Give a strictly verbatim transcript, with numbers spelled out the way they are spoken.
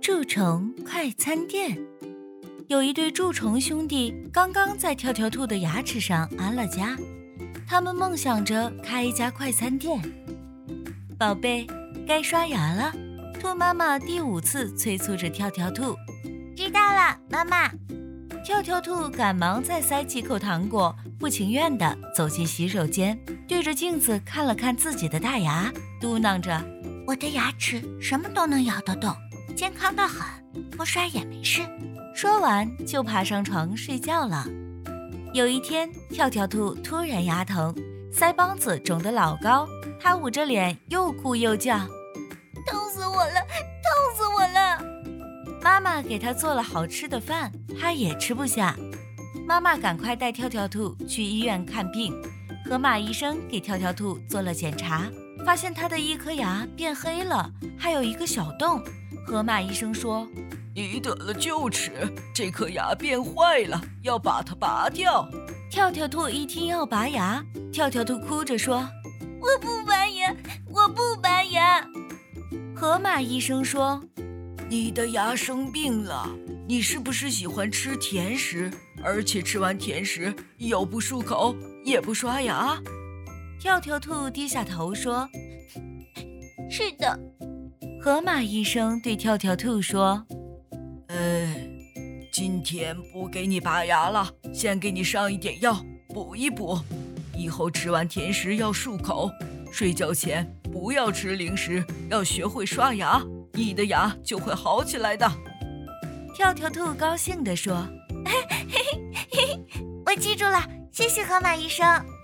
蛀虫快餐店。有一对蛀虫兄弟刚刚在跳跳兔的牙齿上安了家，他们梦想着开一家快餐店。宝贝，该刷牙了，兔妈妈第五次催促着跳跳兔。 知道了，妈妈。 跳跳兔赶忙再塞几口糖果，不情愿地走进洗手间，对着镜子看了看自己的大牙，嘟囔着： 我的牙齿什么都能咬得动，健康得很，不刷也没事。 说完就爬上床睡觉了。有一天，跳跳兔突然牙疼，腮帮子肿得老高，他捂着脸又哭又叫： 痛死我了，痛死我了！ 妈妈给他做了好吃的饭，他也吃不下。妈妈赶快带跳跳兔去医院看病，河马医生给跳跳兔做了检查，发现他的一颗牙变黑了，还有一个小洞。河马医生说： 你得了臼齿，这颗牙变坏了，要把它拔掉。 跳跳兔一听要拔牙，跳跳兔哭着说： 我不拔牙，我不拔牙。 河马医生说： 你的牙生病了，你是不是喜欢吃甜食，而且吃完甜食又不漱口，也不刷牙？ 跳跳兔低下头说： 是的。 河马医生对跳跳兔说： 哎，今天不给你拔牙了，先给你上一点药，补一补。以后吃完甜食要漱口，睡觉前不要吃零食，要学会刷牙，你的牙就会好起来的。 跳跳兔高兴地说： 我记住了，谢谢河马医生。